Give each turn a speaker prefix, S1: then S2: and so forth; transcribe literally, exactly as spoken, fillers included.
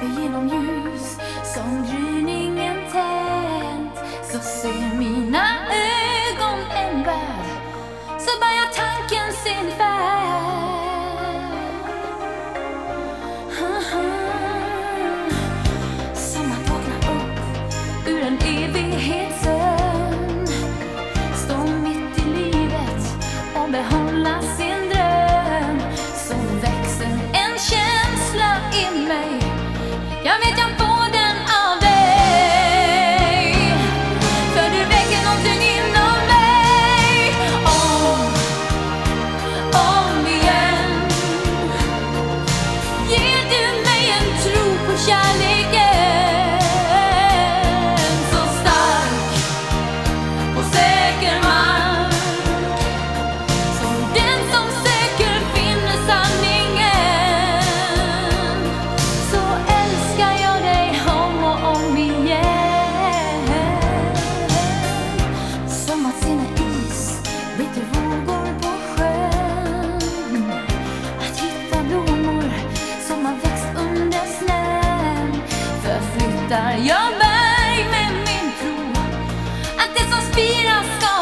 S1: löper genom ljus som gryningen tänt. Så ser mina ögon en värld, så börjar tanken sin färd. Som att vakna upp ur en evighetssömn, stå mitt i livet och behålla sin dröm. Så växer en känsla i mig, jag vet jag får den av dig. För du väcker någonting inom mig, om, om igen. Ger du mig en tro på kärleken, så stark och säker mark, som den som söker finner sanningen. Så älskar jag dig om och om igen. Som att se när is bryter vågor på sjön, att hitta blommor som har växt under snön. Förflyttar jag berg med min tro, att det som spirar ska